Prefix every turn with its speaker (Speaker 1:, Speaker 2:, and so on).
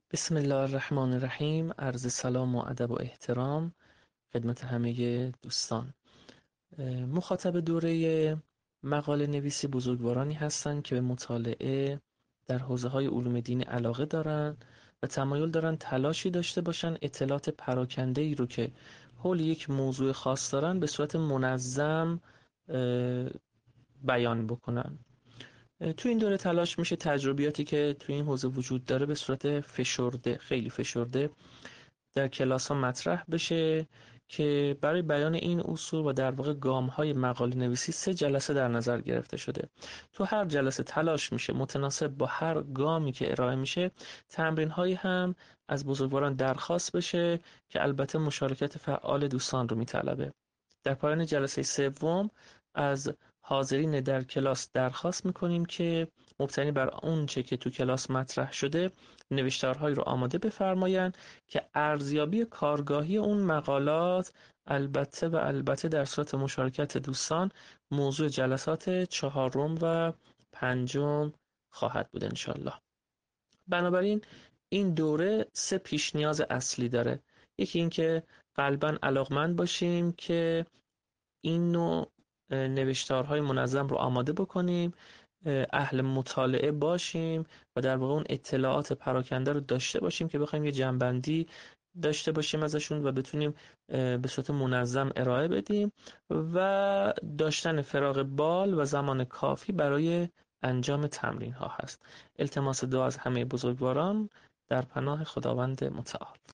Speaker 1: بسم الله الرحمن الرحیم. عرض سلام و ادب و احترام خدمت همه دوستان. مخاطب دوره مقاله نویسی بزرگوارانی هستند که به مطالعه در حوزه‌های علوم دینی علاقه دارند و تمایل دارند تلاشی داشته باشند اطلاعات پراکنده‌ای رو که حول یک موضوع خاص دارن به صورت منظم اه، بیان بکنن. تو این دوره تلاش میشه تجربیاتی که تو این حوزه وجود داره به صورت فشرده، خیلی فشرده، در کلاس ها مطرح بشه که برای بیان این اصول و در واقع گام های مقاله نویسی 3 جلسه در نظر گرفته شده. تو هر جلسه تلاش میشه متناسب با هر گامی که ارائه میشه تمرین هایی هم از بزرگواران درخواست بشه که البته مشارکت فعال دوستان رو میطلبه. در پایان جلسه سوم از حاضرین در کلاس درخواست میکنیم که مبتنی بر اون چه که تو کلاس مطرح شده نوشتارهایی رو آماده بفرمایند که ارزیابی کارگاهی اون مقالات البته در صورت مشارکت دوستان موضوع جلسات 4 و 5 خواهد بود انشالله. بنابراین این دوره 3 پیش نیاز اصلی داره. یکی این که قلباً علاقمند باشیم که این نوع نوشتارهای منظم رو آماده بکنیم، اهل مطالعه باشیم و در واقع اون اطلاعات پراکنده رو داشته باشیم که بخوایم یه جنبندی داشته باشیم ازشون و بتونیم به صورت منظم ارائه بدیم و داشتن فراغ بال و زمان کافی برای انجام تمرین ها هست. التماس دعا از همه بزرگواران در پناه خداوند متعال.